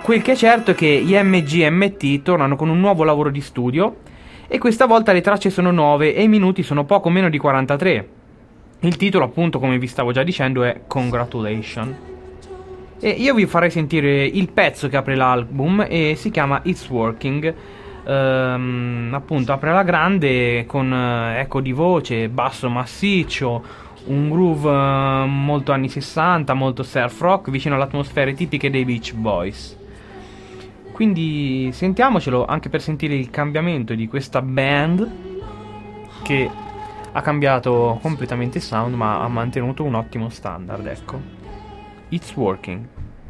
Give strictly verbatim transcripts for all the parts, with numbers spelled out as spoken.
quel che è certo è che gli M G M T tornano con un nuovo lavoro di studio e questa volta le tracce sono nuove e i minuti sono poco meno di quarantatré. Il titolo, appunto, come vi stavo già dicendo, è Congratulations. E io vi farei sentire il pezzo che apre l'album e si chiama It's Working. Ehm, appunto apre alla grande con eh, eco di voce, basso massiccio, un groove eh, molto anni sessanta, molto surf rock, vicino alle atmosfere tipiche dei Beach Boys. Quindi sentiamocelo anche per sentire il cambiamento di questa band che ha cambiato completamente il sound ma ha mantenuto un ottimo standard, ecco. It's Working.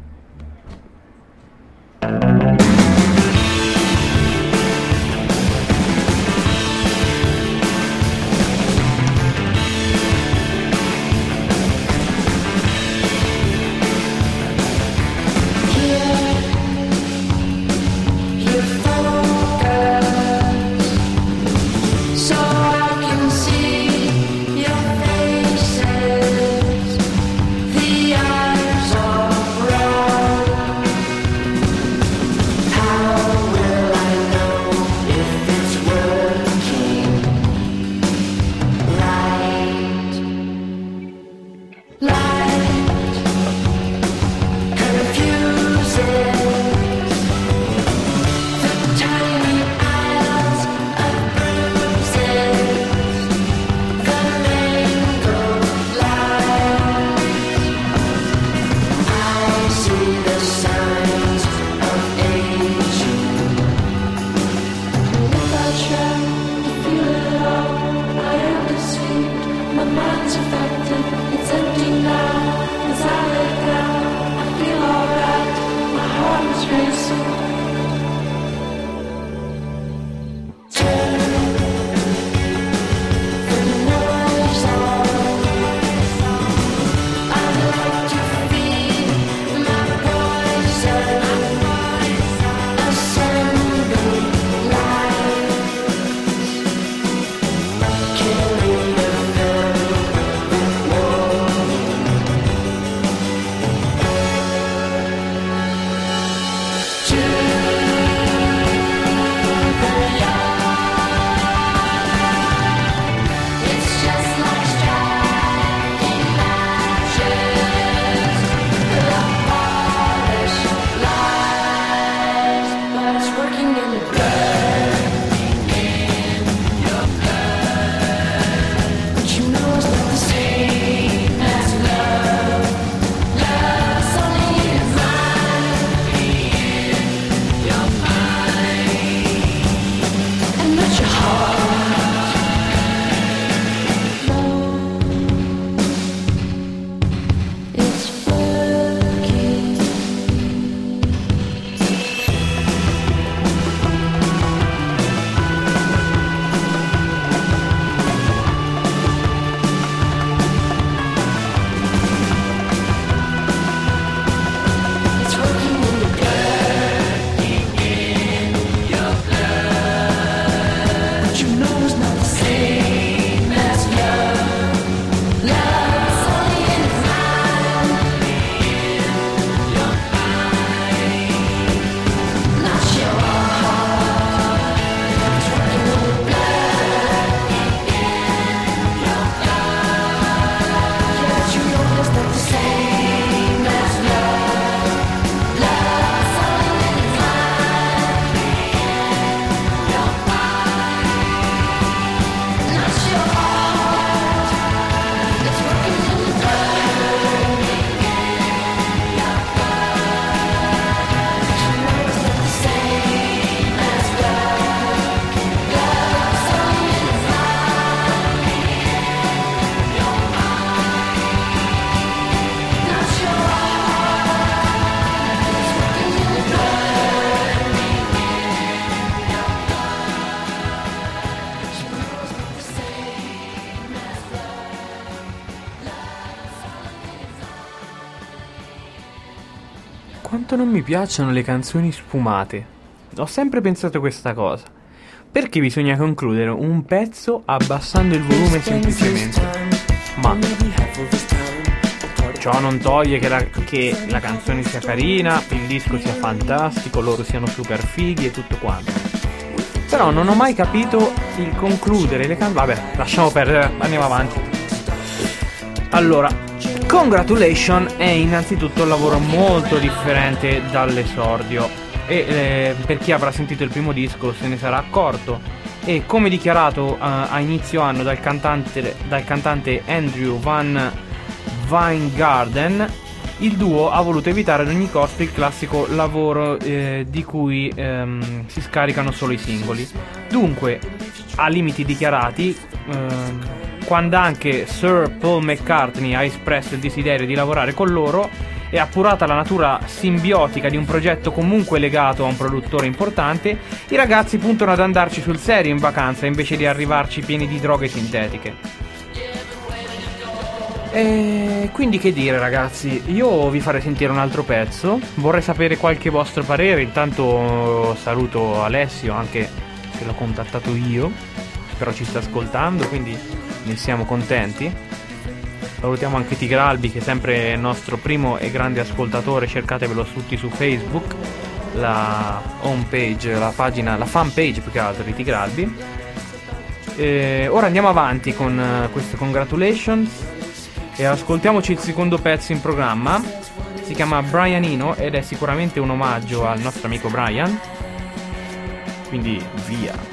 Quanto non mi piacciono le canzoni sfumate. Ho sempre pensato questa cosa. Perché bisogna concludere un pezzo abbassando il volume semplicemente? Ma Ciò non toglie che la, che la canzone sia carina, il disco sia fantastico, loro siano super fighi e tutto quanto. Però non ho mai capito il concludere le canzoni. Vabbè, lasciamo perdere, andiamo avanti. Allora, Congratulation è innanzitutto un lavoro molto differente dall'esordio e eh, per chi avrà sentito il primo disco se ne sarà accorto. E come dichiarato uh, a inizio anno dal cantante, dal cantante Andrew Van Weingarten, il duo ha voluto evitare ad ogni costo il classico lavoro eh, di cui ehm, si scaricano solo i singoli. Dunque, a limiti dichiarati, ehm, quando anche Sir Paul McCartney ha espresso il desiderio di lavorare con loro e appurata la natura simbiotica di un progetto comunque legato a un produttore importante, i ragazzi puntano ad andarci sul serio in vacanza invece di arrivarci pieni di droghe sintetiche. E quindi che dire, ragazzi, io vi farei sentire un altro pezzo, vorrei sapere qualche vostro parere. Intanto saluto Alessio, anche se l'ho contattato io, però ci sta ascoltando, quindi ne siamo contenti. Salutiamo anche Tigralbi, che è sempre il nostro primo e grande ascoltatore, cercatevelo tutti su Facebook, la homepage, la pagina, la fanpage più che altro di Tigralbi. E ora andiamo avanti con uh, queste Congratulations e ascoltiamoci il secondo pezzo in programma. Si chiama Brianino ed è sicuramente un omaggio al nostro amico Brian, quindi via.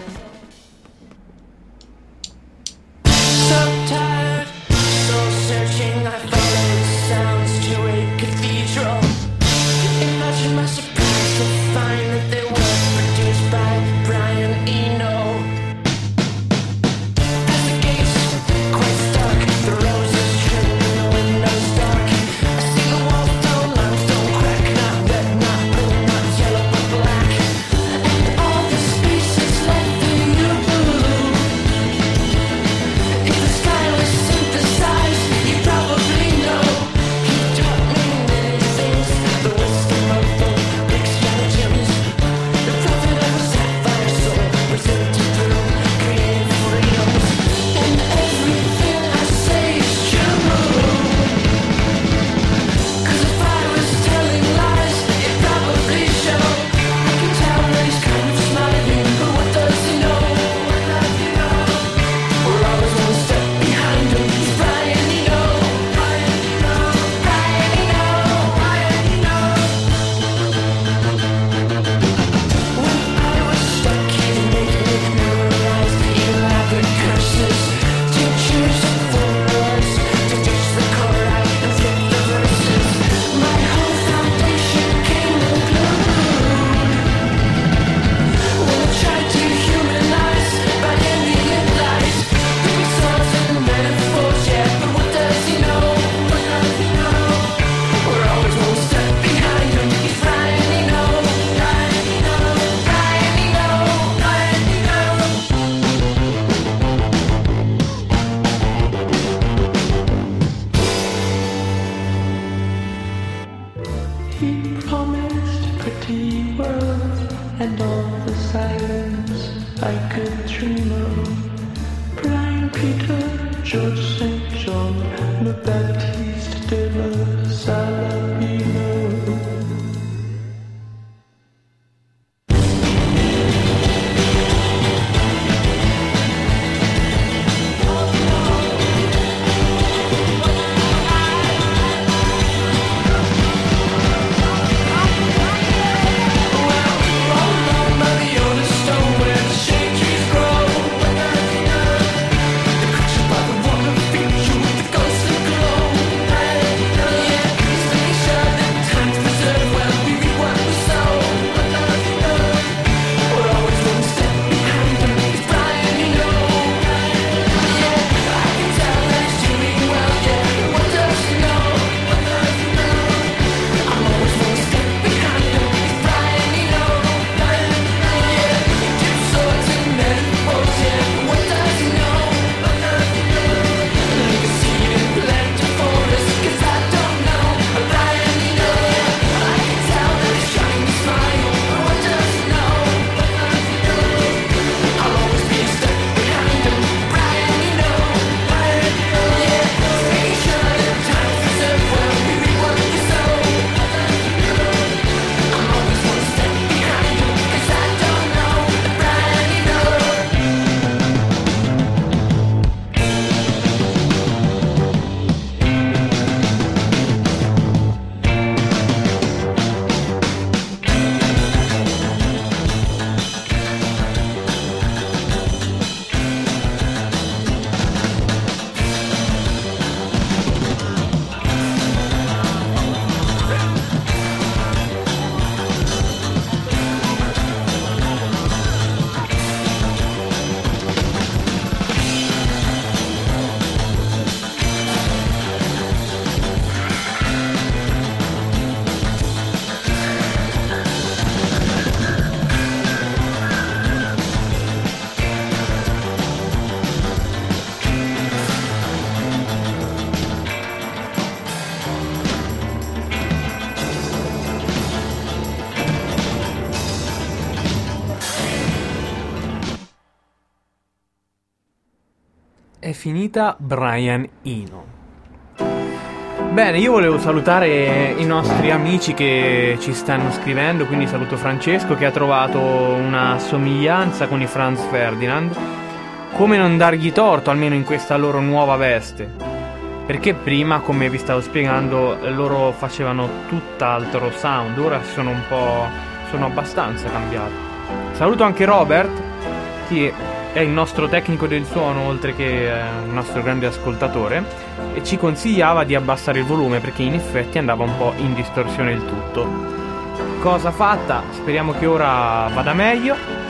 Shake È finita Brian Eno. Bene, io volevo salutare i nostri amici che ci stanno scrivendo, quindi saluto Francesco che ha trovato una somiglianza con i Franz Ferdinand. Come non dargli torto, almeno in questa loro nuova veste? Perché prima, come vi stavo spiegando, loro facevano tutt'altro sound, ora sono un po'... sono abbastanza cambiati. Saluto anche Robert, che è il nostro tecnico del suono, oltre che un nostro grande ascoltatore, e ci consigliava di abbassare il volume perché in effetti andava un po' in distorsione il tutto. Cosa fatta? Speriamo che ora vada meglio.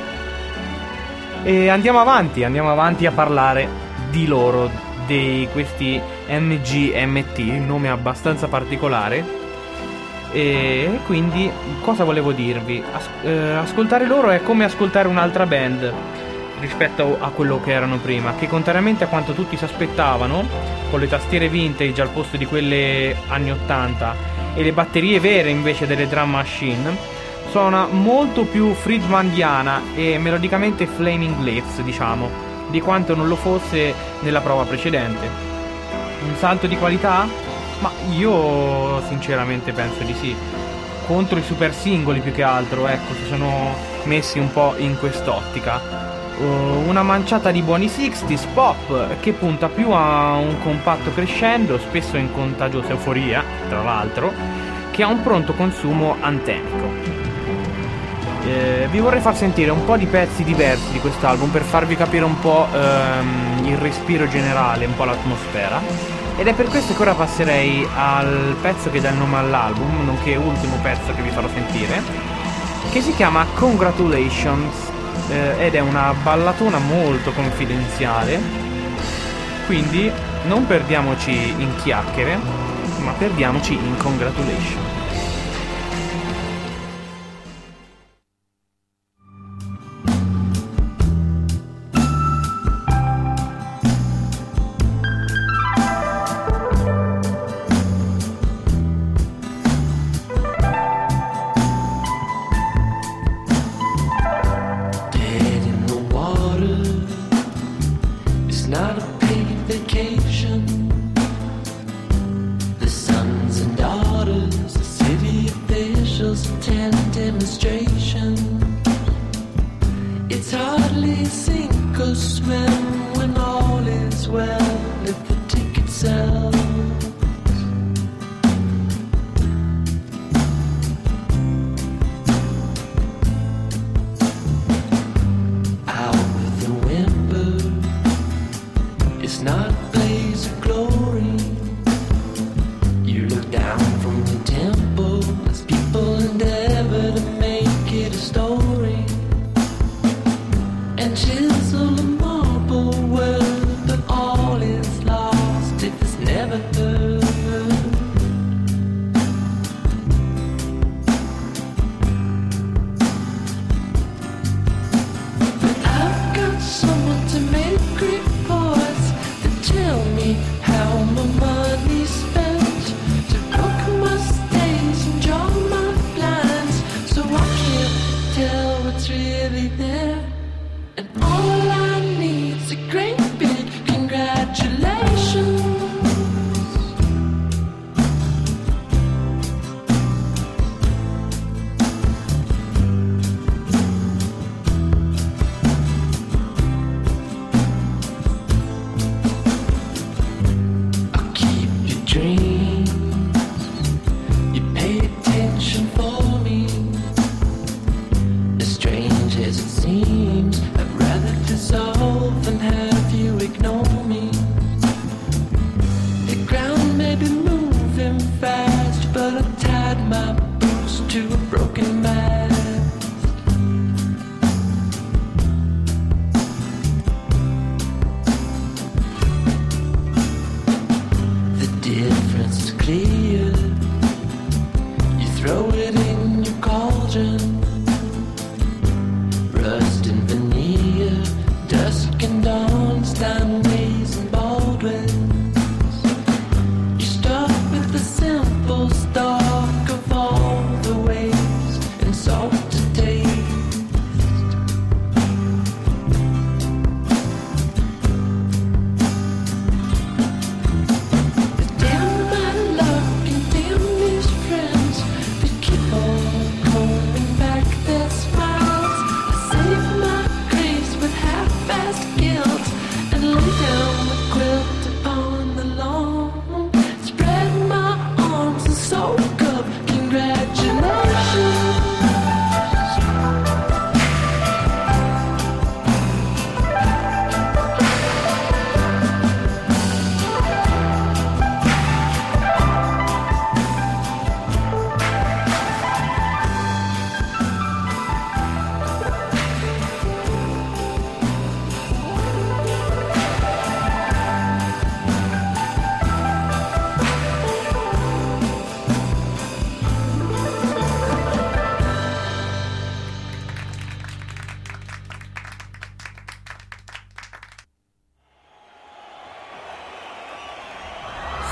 E andiamo avanti, andiamo avanti a parlare di loro, di questi M G M T, un nome abbastanza particolare. E quindi cosa volevo dirvi? As- eh, ascoltare loro è come ascoltare un'altra band rispetto a quello che erano prima, che contrariamente a quanto tutti si aspettavano, con le tastiere vintage al posto di quelle anni ottanta e le batterie vere invece delle drum machine, suona molto più friedmandiana e melodicamente Flaming Lips, diciamo, di quanto non lo fosse nella prova precedente. Un salto di qualità? Ma io sinceramente penso di sì. Contro i super singoli più che altro, ecco, si sono messi un po' in quest'ottica. Uh, una manciata di buoni sessanta pop che punta più a un compatto crescendo, spesso in contagiosa euforia, tra l'altro, che a un pronto consumo antemico. Eh, vi vorrei far sentire un po' di pezzi diversi di quest'album per farvi capire un po' ehm, il respiro generale, un po' l'atmosfera. Ed è per questo che ora passerei al pezzo che dà il nome all'album, nonché ultimo pezzo che vi farò sentire, che si chiama Congratulations. Eh, ed è una ballatona molto confidenziale, quindi non perdiamoci in chiacchiere, ma perdiamoci in congratulation.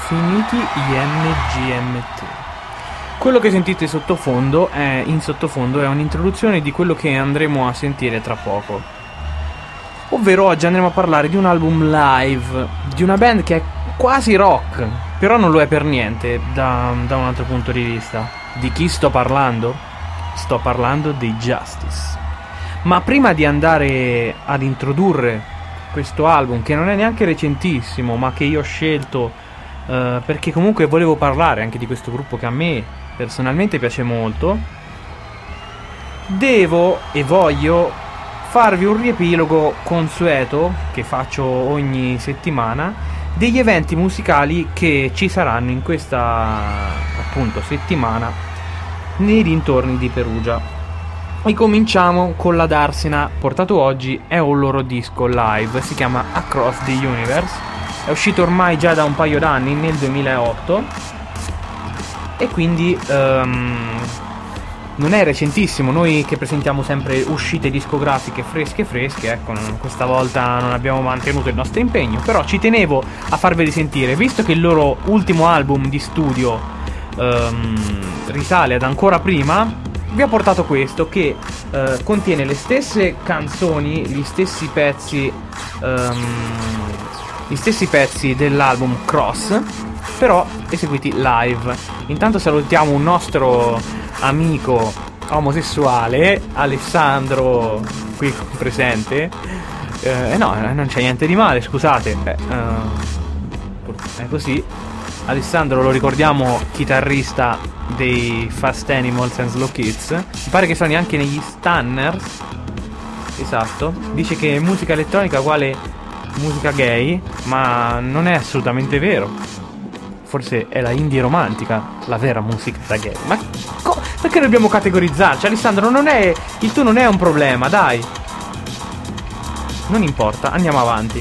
finiti gli M G M T. Quello che sentite sottofondo è, in sottofondo è un'introduzione di quello che andremo a sentire tra poco. Ovvero oggi andremo a parlare di un album live, di una band che è quasi rock, però non lo è per niente da, da un altro punto di vista. Di chi sto parlando? Sto parlando dei Justice. Ma prima di andare ad introdurre questo album, che non è neanche recentissimo, ma che io ho scelto uh, perché comunque volevo parlare anche di questo gruppo che a me personalmente piace molto, devo e voglio farvi un riepilogo consueto che faccio ogni settimana degli eventi musicali che ci saranno in questa appunto settimana nei dintorni di Perugia. E cominciamo con la Darsena. Portato oggi è un loro disco live, si chiama Across the Universe, è uscito ormai già da un paio d'anni, nel duemilaotto, e quindi um, non è recentissimo. Noi che presentiamo sempre uscite discografiche fresche fresche, ecco, questa volta non abbiamo mantenuto il nostro impegno, però ci tenevo a farveli sentire, visto che il loro ultimo album di studio um, risale ad ancora prima. Vi ho portato questo che uh, contiene le stesse canzoni, gli stessi pezzi um, gli stessi pezzi dell'album Cross, però eseguiti live. Intanto salutiamo un nostro amico omosessuale, Alessandro, qui presente. Eh, no, non c'è niente di male, scusate. Eh, uh, è così. Alessandro, lo ricordiamo, chitarrista dei Fast Animals and Slow Kids. Mi pare che suoni anche negli Stunners. Esatto. Dice che musica elettronica uguale musica gay, ma non è assolutamente vero. Forse è la indie romantica la vera musica da gay. Ma co- perché dobbiamo categorizzarci? Alessandro, non è, il tuo non è un problema, dai. Non importa, andiamo avanti.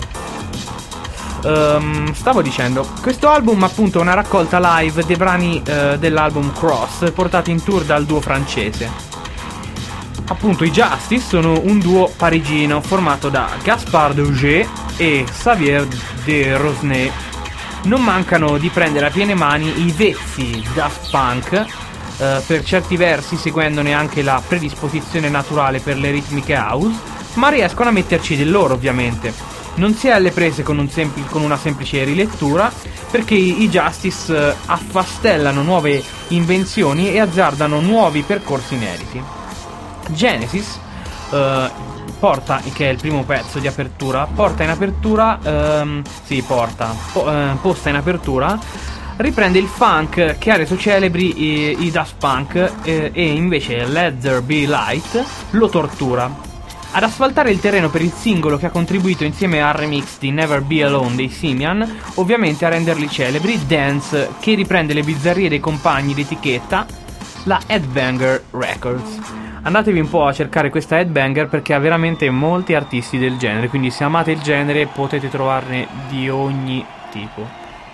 Um, stavo dicendo, questo album appunto è una raccolta live dei brani uh, dell'album Cross portati in tour dal duo francese. Appunto i Justice sono un duo parigino formato da Gaspard Auger e Xavier de Rosnay. Non mancano di prendere a piene mani i vezzi Daft Punk, uh, per certi versi seguendone anche la predisposizione naturale per le ritmiche house, ma riescono a metterci del loro ovviamente. Non si è alle prese con, un sempl- con una semplice rilettura, perché i Justice uh, affastellano nuove invenzioni e azzardano nuovi percorsi inediti. Genesis, uh, porta, che è il primo pezzo di apertura, porta in apertura, um, sì, porta, po- uh, posta in apertura, riprende il funk che ha reso celebri i, i Daft Punk, eh, e invece Let There Be Light lo tortura. Ad asfaltare il terreno per il singolo che ha contribuito insieme al remix di Never Be Alone dei Simian, ovviamente a renderli celebri, Dance, che riprende le bizzarrie dei compagni d'etichetta, la Headbanger Records. Andatevi un po' a cercare questa Headbanger perché ha veramente molti artisti del genere, quindi se amate il genere potete trovarne di ogni tipo.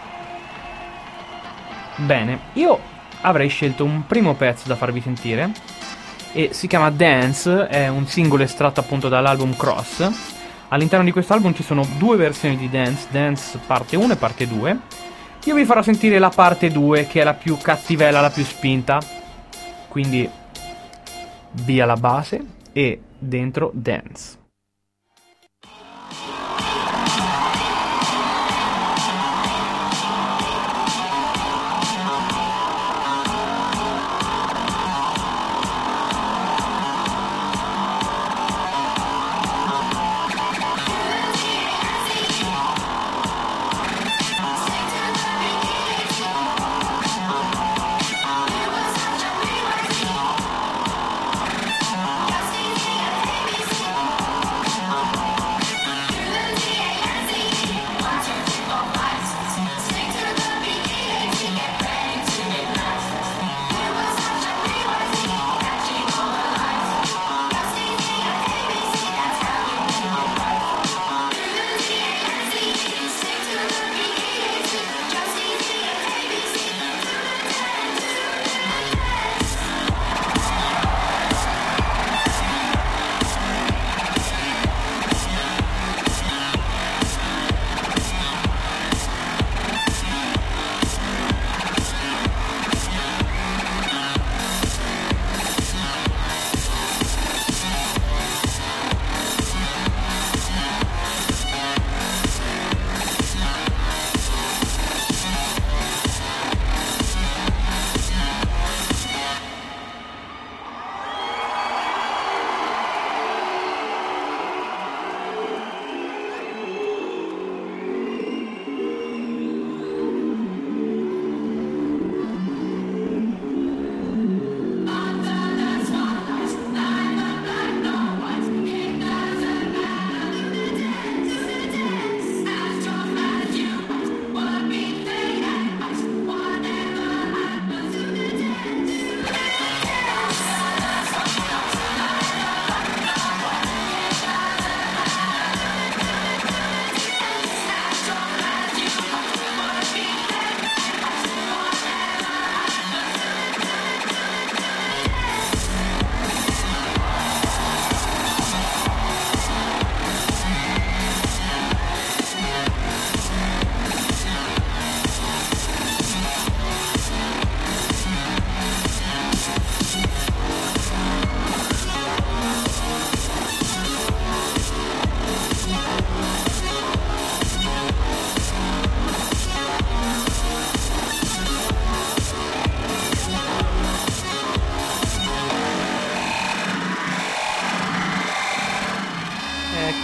Bene, io avrei scelto un primo pezzo da farvi sentire, e si chiama Dance, è un singolo estratto appunto dall'album Cross. All'interno di questo album ci sono due versioni di Dance, Dance parte uno e parte due. Io vi farò sentire la parte due, che è la più cattivella, la più spinta. Quindi via la base e dentro Dance.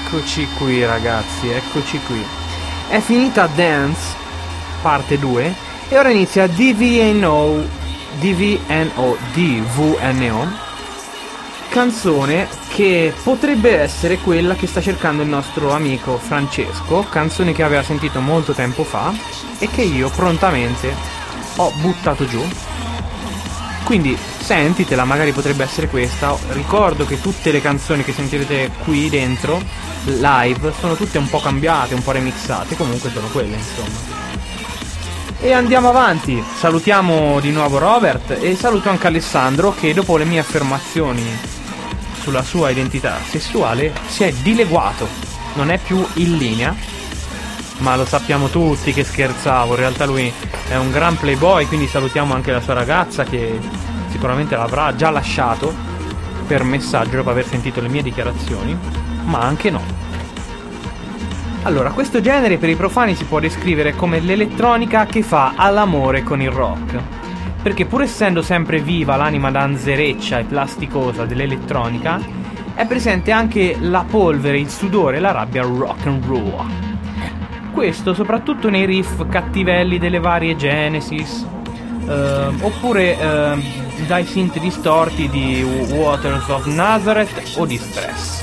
Eccoci qui ragazzi, eccoci qui. È finita Dance, parte due, e ora inizia D V N O, D V N O, D V N O, canzone che potrebbe essere quella che sta cercando il nostro amico Francesco, canzone che aveva sentito molto tempo fa e che io prontamente ho buttato giù. Quindi sentitela, magari potrebbe essere questa. Ricordo che tutte le canzoni che sentirete qui dentro live sono tutte un po' cambiate, un po' remixate, comunque sono quelle, insomma. E andiamo avanti, salutiamo di nuovo Robert e saluto anche Alessandro, che dopo le mie affermazioni sulla sua identità sessuale si è dileguato, non è più in linea, ma lo sappiamo tutti che scherzavo, in realtà lui è un gran playboy, quindi salutiamo anche la sua ragazza che sicuramente l'avrà già lasciato per messaggio dopo aver sentito le mie dichiarazioni, ma anche no. Allora, questo genere per i profani si può descrivere come l'elettronica che fa all'amore con il rock, perché pur essendo sempre viva l'anima danzereccia e plasticosa dell'elettronica, è presente anche la polvere, il sudore e la rabbia rock and roll. Questo soprattutto nei riff cattivelli delle varie Genesis, eh, oppure eh, dai synth distorti di Waters of Nazareth o di Stress.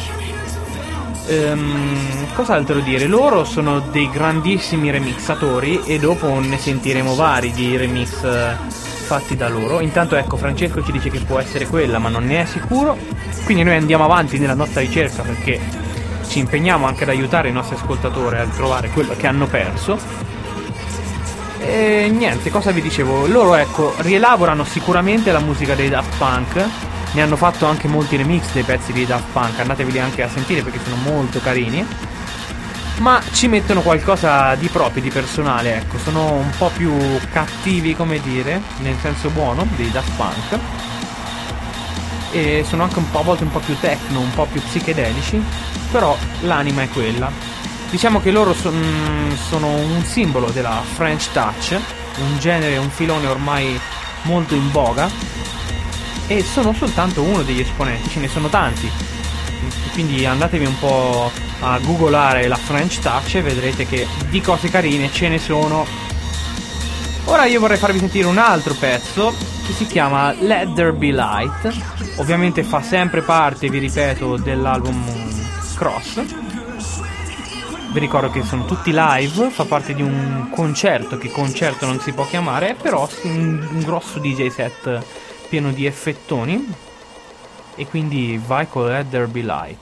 Um, cos'altro dire? Loro sono dei grandissimi remixatori e dopo ne sentiremo vari di remix uh, fatti da loro. Intanto ecco, Francesco ci dice che può essere quella, ma non ne è sicuro, quindi noi andiamo avanti nella nostra ricerca perché ci impegniamo anche ad aiutare i nostri ascoltatori a trovare quello che hanno perso. E niente, cosa vi dicevo? Loro ecco, rielaborano sicuramente la musica dei Daft Punk. Ne hanno fatto anche molti remix dei pezzi di Daft Punk, andateveli anche a sentire perché sono molto carini. Ma ci mettono qualcosa di proprio, di personale, ecco, sono un po' più cattivi, come dire, nel senso buono, dei Daft Punk. E sono anche un po', a volte un po' più techno, un po' più psichedelici, però l'anima è quella. Diciamo che loro son, sono un simbolo della French Touch, un genere, un filone ormai molto in voga. E sono soltanto uno degli esponenti, ce ne sono tanti, quindi andatevi un po' a googolare la French Touch e vedrete che di cose carine ce ne sono. Ora io vorrei farvi sentire un altro pezzo che si chiama Let There Be Light, ovviamente fa sempre parte, vi ripeto, dell'album Cross. Vi ricordo che sono tutti live, fa parte di un concerto che concerto non si può chiamare, però un, un grosso D J set pieno di effettoni, e quindi vai con Let There Be Light.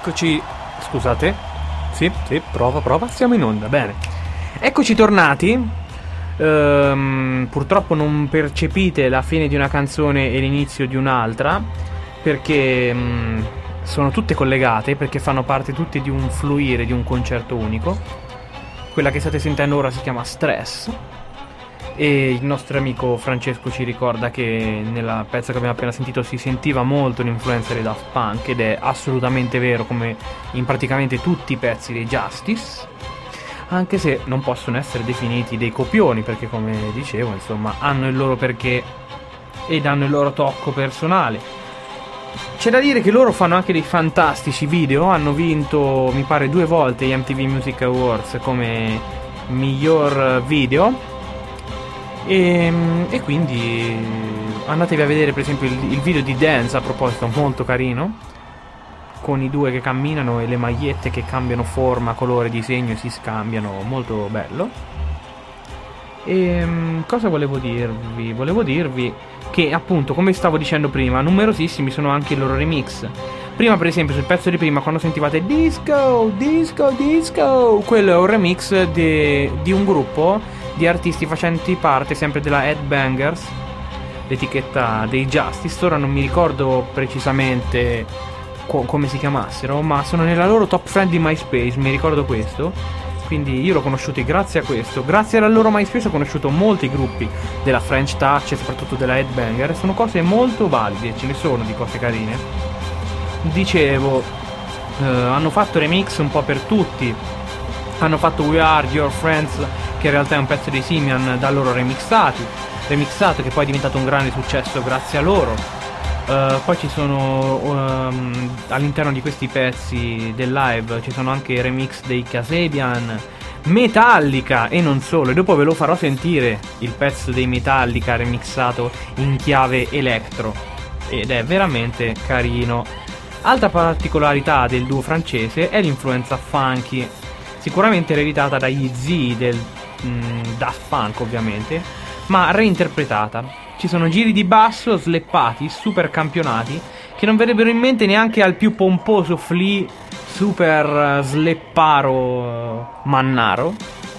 Eccoci, scusate. Sì, sì, prova, prova, siamo in onda, bene. Eccoci tornati. Ehm, purtroppo non percepite la fine di una canzone e l'inizio di un'altra, perché mh, sono tutte collegate, perché fanno parte tutte di un fluire, di un concerto unico. Quella che state sentendo ora si chiama Stress. E il nostro amico Francesco ci ricorda che nella pezzo che abbiamo appena sentito si sentiva molto l'influenza dei Daft Punk, ed è assolutamente vero, come in praticamente tutti i pezzi dei Justice, anche se non possono essere definiti dei copioni, perché come dicevo, insomma, hanno il loro perché ed hanno il loro tocco personale. C'è da dire che loro fanno anche dei fantastici video, hanno vinto mi pare due volte gli M T V Music Awards come miglior video. E, e quindi andatevi a vedere per esempio il, il video di Dance, a proposito, molto carino, con i due che camminano e le magliette che cambiano forma, colore, disegno e si scambiano, molto bello. E cosa volevo dirvi? Volevo dirvi che appunto, come stavo dicendo prima, numerosissimi sono anche i loro remix. Prima per esempio sul pezzo di prima, quando sentivate disco, disco, disco, quello è un remix de, di un gruppo di artisti facenti parte sempre della Headbangers, l'etichetta dei Justice. Ora non mi ricordo precisamente co- come si chiamassero, ma sono nella loro top friend di MySpace, mi ricordo questo. Quindi io l'ho conosciuti grazie a questo. Grazie alla loro MySpace ho conosciuto molti gruppi della French Touch e soprattutto della Headbanger. Sono cose molto valide, ce ne sono di cose carine. Dicevo, eh, hanno fatto remix un po' per tutti. Hanno fatto We Are Your Friends, che in realtà è un pezzo dei Simian da loro remixati, remixato, che poi è diventato un grande successo grazie a loro. Uh, poi ci sono um, all'interno di questi pezzi del live ci sono anche i remix dei Kasabian, Metallica e non solo, e dopo ve lo farò sentire il pezzo dei Metallica remixato in chiave electro, ed è veramente carino. Altra particolarità del duo francese è l'influenza funky, sicuramente ereditata dagli zii del mh, Daft Punk ovviamente, ma reinterpretata. Ci sono giri di basso sleppati, super campionati, che non verrebbero in mente neanche al più pomposo Flea super slepparo mannaro.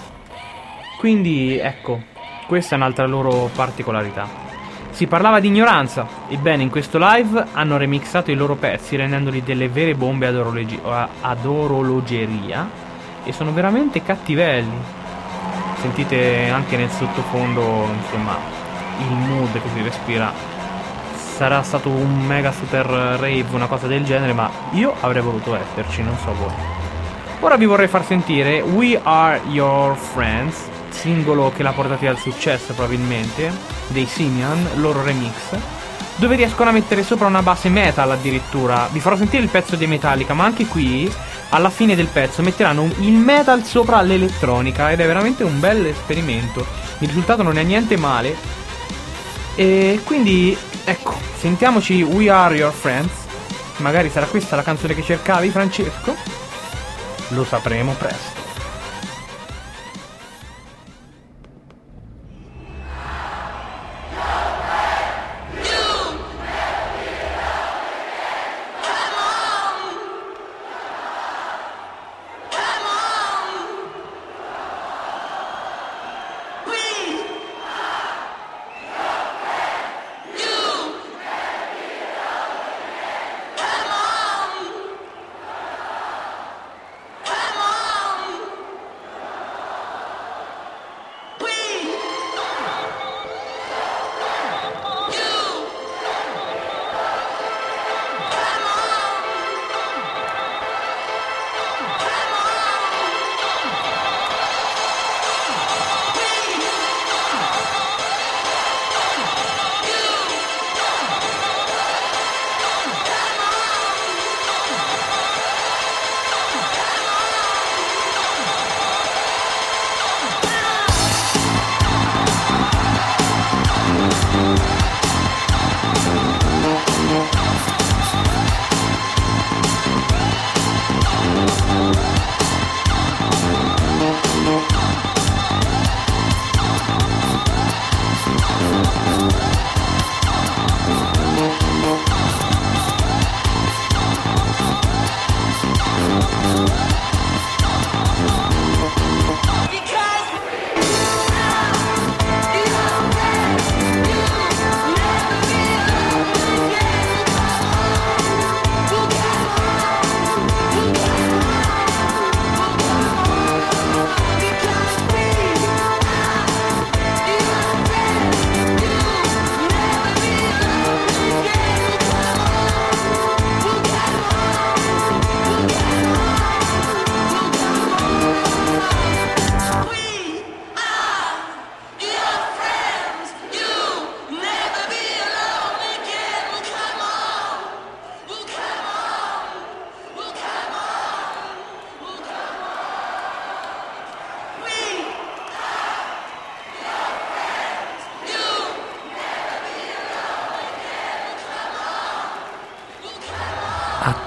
Quindi ecco, questa è un'altra loro particolarità. Si parlava di ignoranza, ebbene in questo live hanno remixato i loro pezzi rendendoli delle vere bombe ad, orologi- ad orologeria, e sono veramente cattivelli. Sentite anche nel sottofondo, insomma, il mood che si respira. Sarà stato un mega super rave, una cosa del genere, ma io avrei voluto esserci, non so voi. Ora vi vorrei far sentire We Are Your Friends, singolo che l'ha portati al successo probabilmente, dei Simian, loro remix, dove riescono a mettere sopra una base metal addirittura. Vi farò sentire il pezzo dei Metallica, ma anche qui alla fine del pezzo metteranno il metal sopra l'elettronica, ed è veramente un bel esperimento. Il risultato non è niente male. E quindi ecco, sentiamoci We Are Your Friends. Magari sarà questa la canzone che cercavi, Francesco? Lo sapremo presto.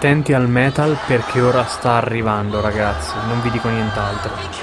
attenti al metal perché ora sta arrivando, ragazzi, non vi dico nient'altro.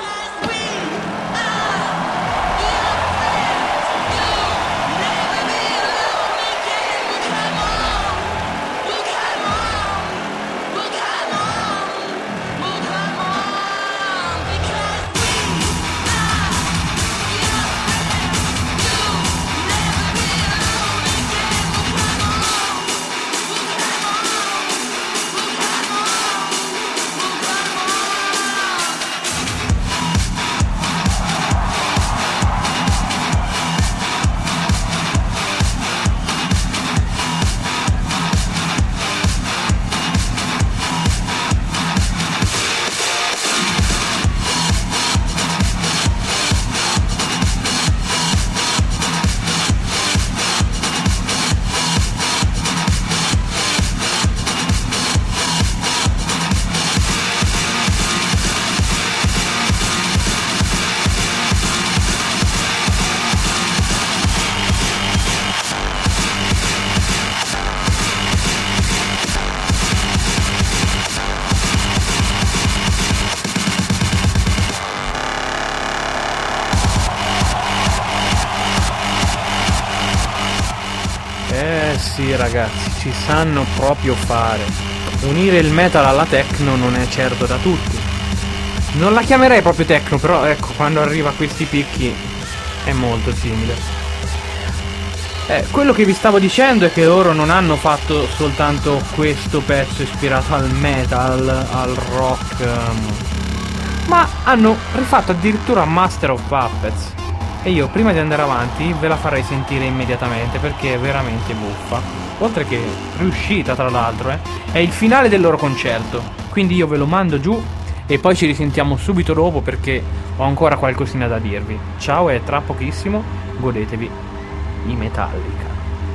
Eh sì ragazzi, ci sanno proprio fare. Unire il metal alla techno non è certo da tutti. Non la chiamerei proprio techno, però ecco, quando arriva a questi picchi è molto simile. Eh, quello che vi stavo dicendo è che loro non hanno fatto soltanto questo pezzo ispirato al metal, al rock, um, ma hanno rifatto addirittura Master of Puppets. E io prima di andare avanti ve la farei sentire immediatamente perché è veramente buffa. Oltre che riuscita tra l'altro, eh. È il finale del loro concerto. Quindi io ve lo mando giù e poi ci risentiamo subito dopo perché ho ancora qualcosina da dirvi. Ciao e tra pochissimo godetevi i Metallica.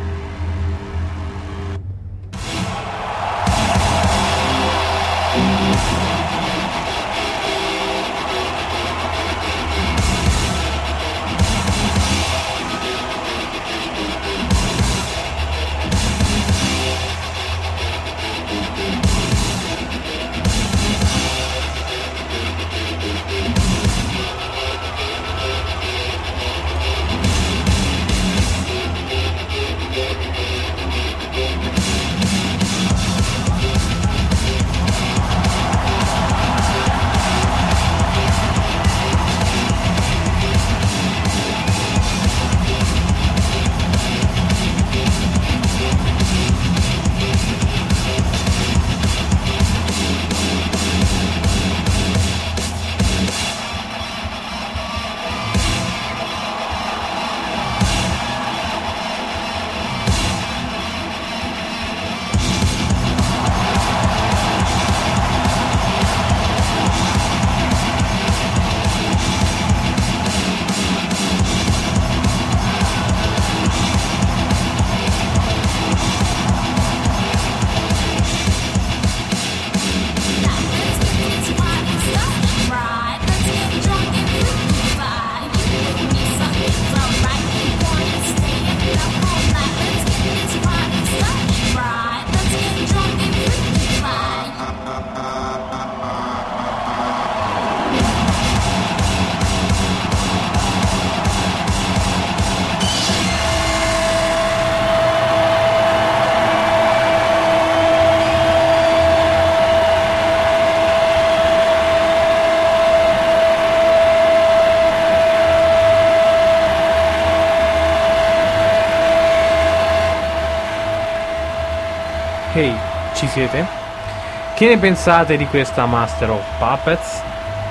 Ehi, hey, ci siete? Che ne pensate di questa Master of Puppets?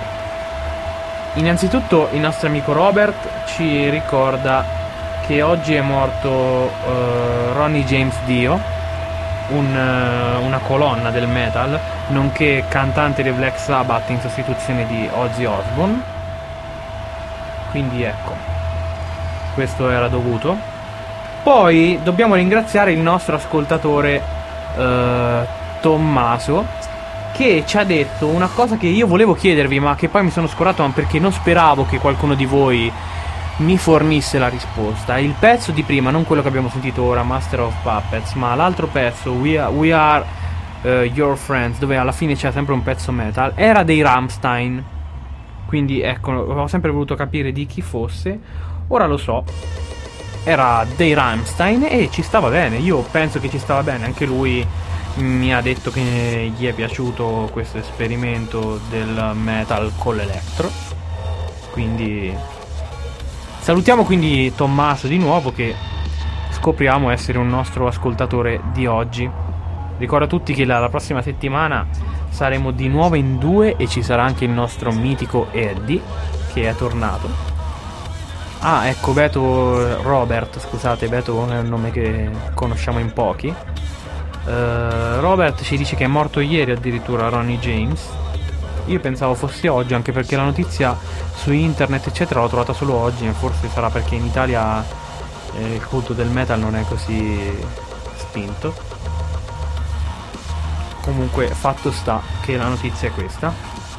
Innanzitutto il nostro amico Robert ci ricorda che oggi è morto uh, Ronnie James Dio, un, uh, una colonna del metal, nonché cantante dei Black Sabbath in sostituzione di Ozzy Osbourne. Quindi ecco, questo era dovuto. Poi dobbiamo ringraziare il nostro ascoltatore Uh, Tommaso, che ci ha detto una cosa che io volevo chiedervi ma che poi mi sono scordato perché non speravo che qualcuno di voi mi fornisse la risposta. Il pezzo di prima, non quello che abbiamo sentito ora, Master of Puppets, ma l'altro pezzo, We Are, We Are Your Friends, dove alla fine c'era sempre un pezzo metal, era dei Rammstein. Quindi ecco, ho sempre voluto capire di chi fosse, ora lo so, era dei Rammstein e ci stava bene. Io penso che ci stava bene, anche lui mi ha detto che gli è piaciuto questo esperimento del metal con l'elettro. Quindi salutiamo quindi Tommaso di nuovo, che scopriamo essere un nostro ascoltatore di oggi. Ricordo a tutti che la, la prossima settimana saremo di nuovo in due e ci sarà anche il nostro mitico Eddie, che è tornato. Ah, ecco, Beto Robert, scusate, Beto è un nome che conosciamo in pochi. Uh, Robert ci dice che è morto ieri addirittura Ronnie James. Io pensavo fosse oggi, anche perché la notizia su internet eccetera l'ho trovata solo oggi, forse sarà perché in Italia eh, il culto del metal non è così spinto. Comunque fatto sta che la notizia è questa.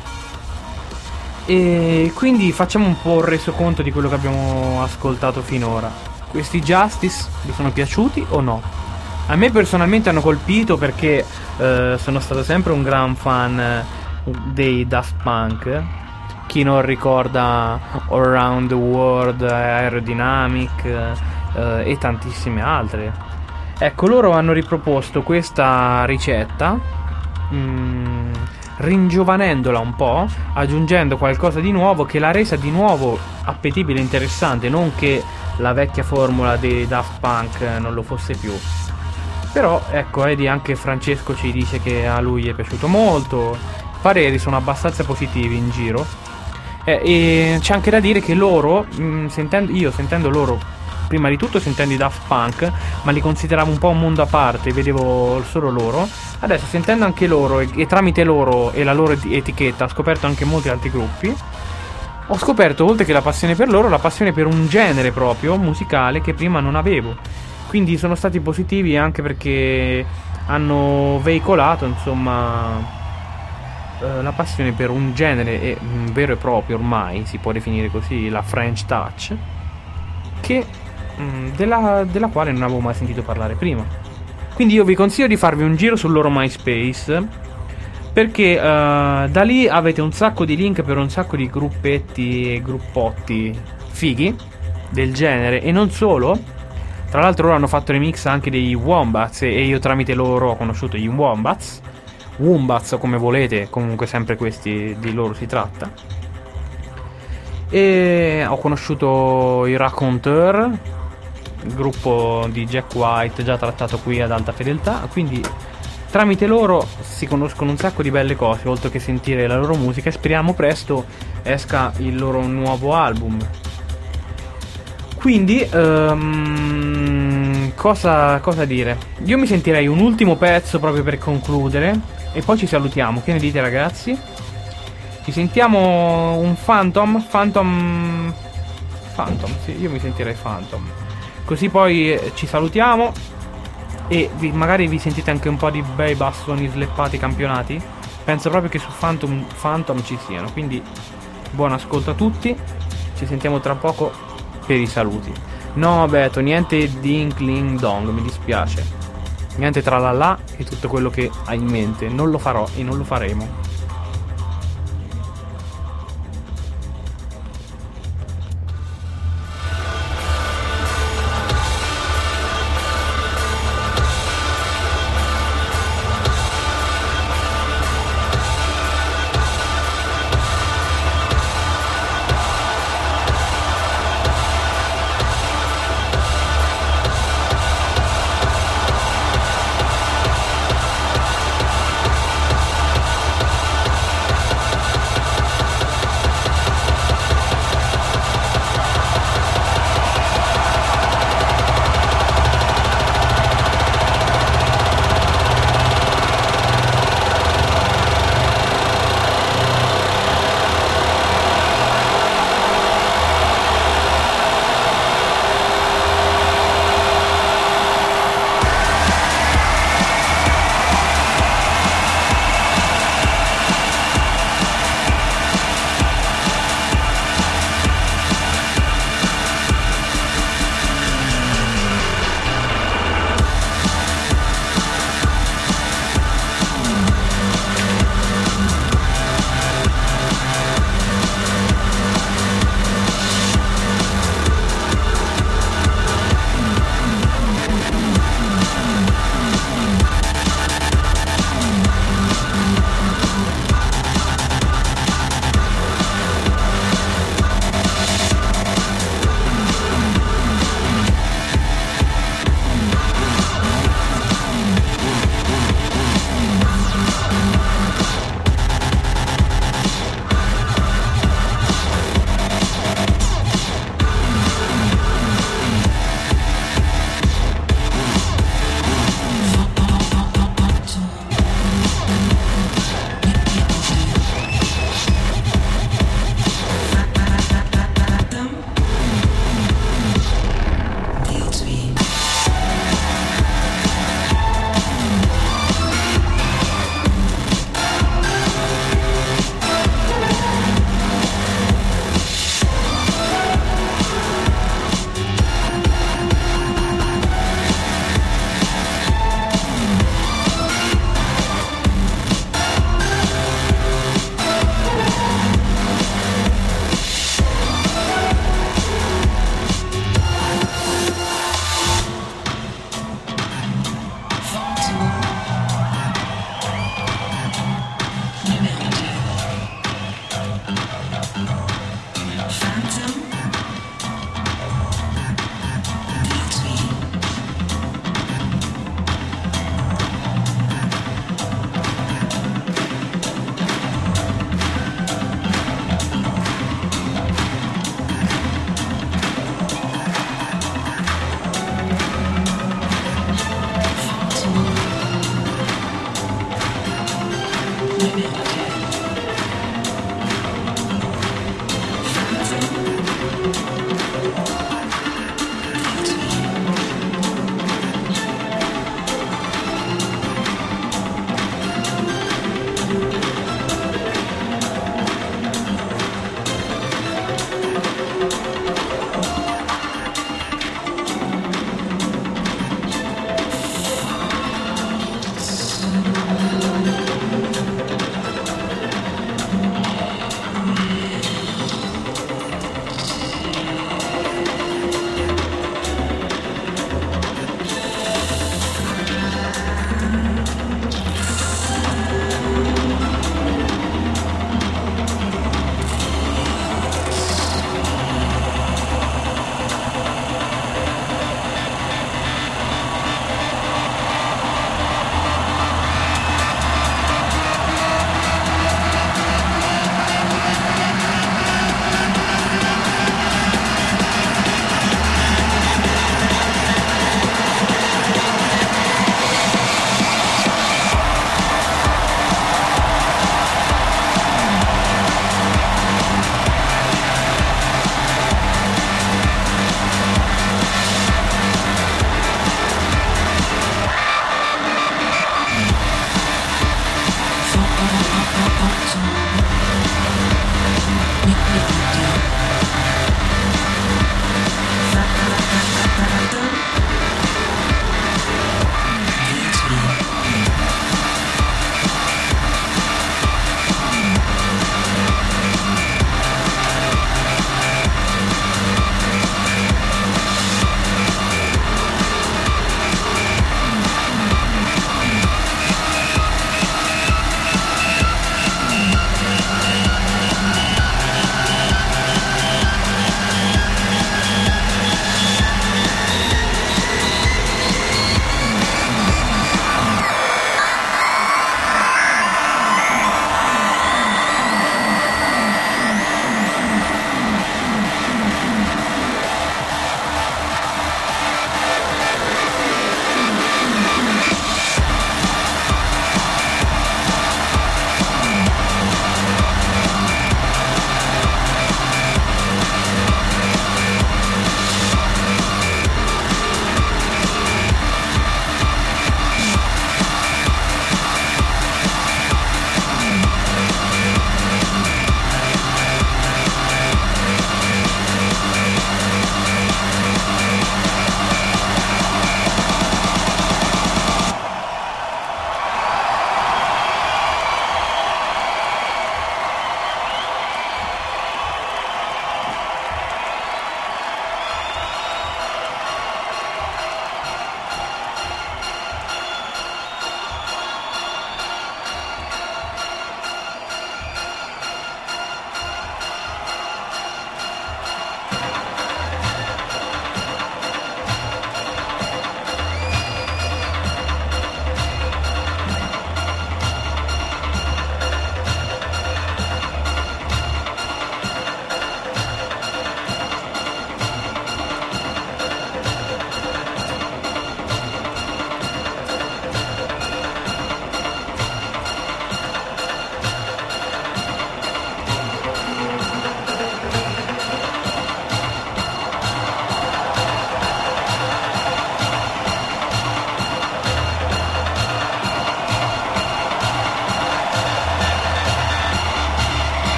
E quindi facciamo un po' il resoconto di quello che abbiamo ascoltato finora. Questi Justice vi sono piaciuti o no? A me personalmente hanno colpito perché eh, sono stato sempre un gran fan dei Daft Punk. Chi non ricorda Around the World, Aerodynamic eh, e tantissime altre. Ecco, loro hanno riproposto questa ricetta Mm, ringiovanendola un po', aggiungendo qualcosa di nuovo che l'ha resa di nuovo appetibile e interessante, non che la vecchia formula dei Daft Punk non lo fosse più. Però ecco, vedi, anche Francesco ci dice che a lui è piaciuto molto, i pareri sono abbastanza positivi in giro. eh, e c'è anche da dire che loro mh, sentendo, io sentendo loro, prima di tutto sentendo i Daft Punk, ma li consideravo un po' un mondo a parte, vedevo solo loro. Adesso sentendo anche loro e, e tramite loro e la loro etichetta ho scoperto anche molti altri gruppi. Ho scoperto, oltre che la passione per loro, la passione per un genere proprio musicale che prima non avevo. Quindi sono stati positivi anche perché hanno veicolato, insomma, eh, la passione per un genere e, mh, vero e proprio, ormai si può definire così, la French Touch, che Della, della quale non avevo mai sentito parlare prima. Quindi io vi consiglio di farvi un giro sul loro MySpace, perché uh, da lì avete un sacco di link per un sacco di gruppetti e gruppotti fighi del genere, e non solo. Tra l'altro loro hanno fatto remix anche dei Wombats, e io tramite loro ho conosciuto gli Wombats, Wombats o come volete, comunque sempre questi di loro si tratta. E ho conosciuto i Raconteur, il gruppo di Jack White già trattato qui ad Alta Fedeltà, quindi tramite loro si conoscono un sacco di belle cose, oltre che sentire la loro musica, e speriamo presto esca il loro nuovo album. Quindi um, cosa, cosa dire? Io mi sentirei un ultimo pezzo proprio per concludere e poi ci salutiamo. Che ne dite, ragazzi? Ci sentiamo un Phantom Phantom Phantom, sì, io mi sentirei Phantom. Così poi eh, ci salutiamo e vi, magari vi sentite anche un po' di bei bassoni sleppati campionati. Penso proprio che su Phantom, Phantom ci siano. Quindi buon ascolto a tutti. Ci sentiamo tra poco per i saluti. No Beto, niente ding ling dong, mi dispiace. Niente tralala e tutto quello che hai in mente. Non lo farò e non lo faremo.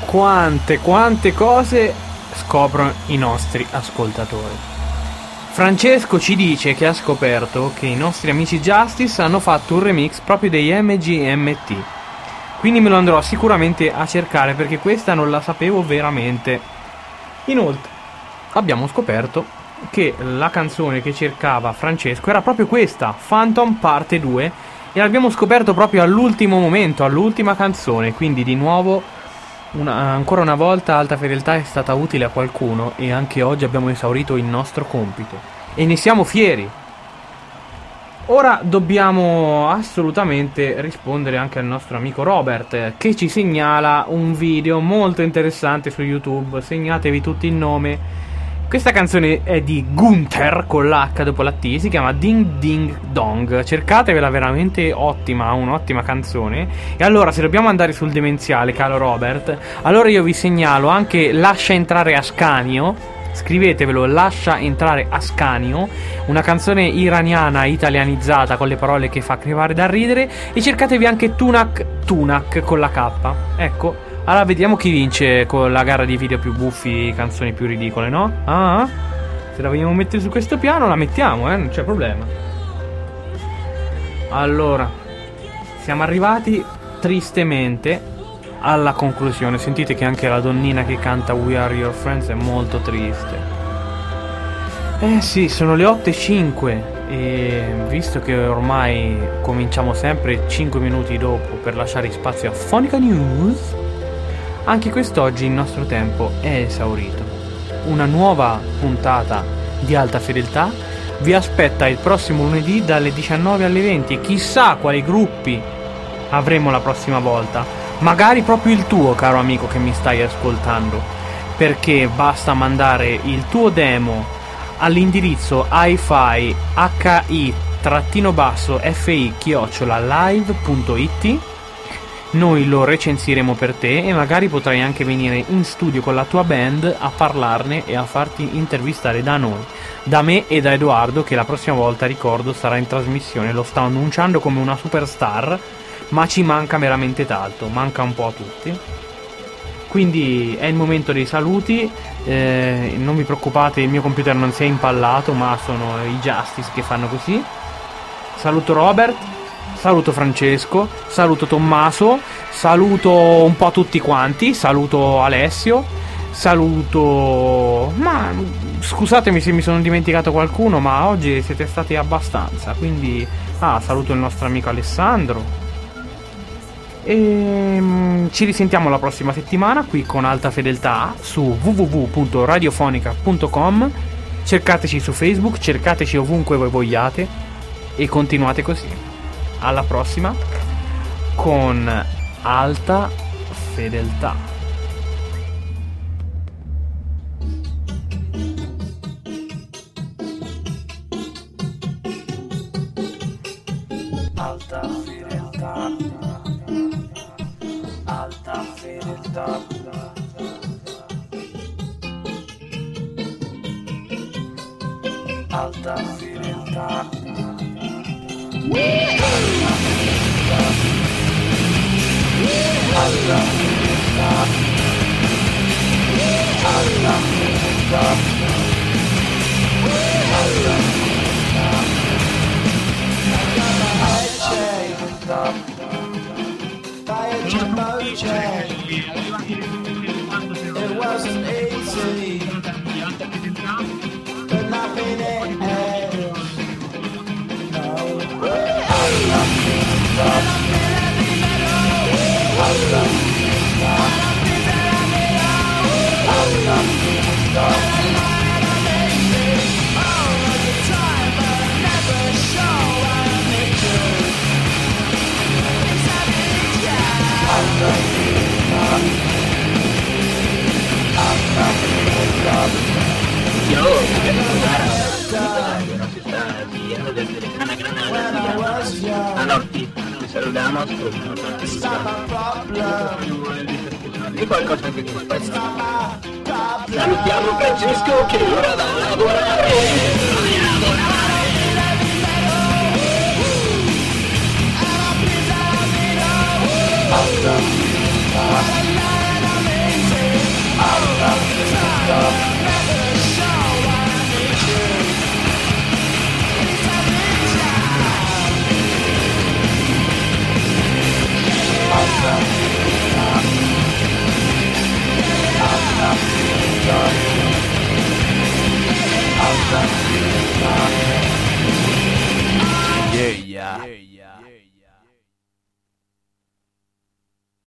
quante, quante cose scoprono i nostri ascoltatori. Francesco ci dice che ha scoperto che i nostri amici Justice hanno fatto un remix proprio dei M G M T. Quindi me lo andrò sicuramente a cercare, perché questa non la sapevo veramente. Inoltre abbiamo scoperto che la canzone che cercava Francesco era proprio questa, Phantom parte due, e l'abbiamo scoperto proprio all'ultimo momento, all'ultima canzone. Quindi di nuovo una, ancora una volta Alta Fedeltà è stata utile a qualcuno, e anche oggi abbiamo esaurito il nostro compito e ne siamo fieri. Ora dobbiamo assolutamente rispondere anche al nostro amico Robert, che ci segnala un video molto interessante su YouTube. Segnatevi tutti il nome. Questa canzone è di Gunther con l'H dopo la T, si chiama Ding Ding Dong. Cercatevela, veramente ottima, un'ottima canzone. E allora, se dobbiamo andare sul demenziale, caro Robert, allora io vi segnalo anche Lascia entrare Ascanio. Scrivetevelo, Lascia entrare Ascanio, una canzone iraniana italianizzata con le parole che fa crepare da ridere. E cercatevi anche Tunak Tunak con la K. Ecco. Allora vediamo chi vince con la gara di video più buffi, canzoni più ridicole, no? Ah, se la vogliamo mettere su questo piano la mettiamo, eh, non c'è problema. Allora, siamo arrivati tristemente alla conclusione. Sentite che anche la donnina che canta We Are Your Friends è molto triste. Eh sì, sono le otto e cinque e visto che ormai cominciamo sempre cinque minuti dopo per lasciare spazio a Fonica News, anche quest'oggi il nostro tempo è esaurito. Una nuova puntata di Alta Fedeltà vi aspetta il prossimo lunedì dalle diciannove alle venti, e chissà quali gruppi avremo la prossima volta. Magari proprio il tuo, caro amico che mi stai ascoltando, perché basta mandare il tuo demo all'indirizzo hi-fi hi-fi chiocciola live punto it. Noi lo recensiremo per te e magari potrai anche venire in studio con la tua band a parlarne e a farti intervistare da noi, da me e da Edoardo, che la prossima volta, ricordo, sarà in trasmissione. Lo sto annunciando come una superstar, ma ci manca veramente tanto, manca un po' a tutti. Quindi è il momento dei saluti. Eh, non vi preoccupate, il mio computer non si è impallato, ma sono i Justice che fanno così. Saluto Robert, saluto Francesco, saluto Tommaso, saluto un po' tutti quanti, saluto Alessio, saluto... ma scusatemi se mi sono dimenticato qualcuno, ma oggi siete stati abbastanza, quindi... ah, saluto il nostro amico Alessandro. E ci risentiamo la prossima settimana qui con Alta Fedeltà su w w w punto radiofonica punto com. Cercateci su Facebook, cercateci ovunque voi vogliate e continuate così. Alla prossima con Alta Fedeltà. Alta Fedeltà. Alta Fedeltà. Alta Fedeltà. Alta Fedeltà. Alta Fedeltà. Alta Fedeltà. It wasn't easy, but nothing else. No. Alta Fedeltà. Alta Fedeltà. Alta Fedeltà. All of the time, but never show I'm into. Alta Fedeltà. Alta Fedeltà. Yo, che non si sta pidiendo desde lejana Granada. Allora, ti saludamos. Di qualcosa anche di questo. Salutiamo Francesco che ora va a lavorare. Alta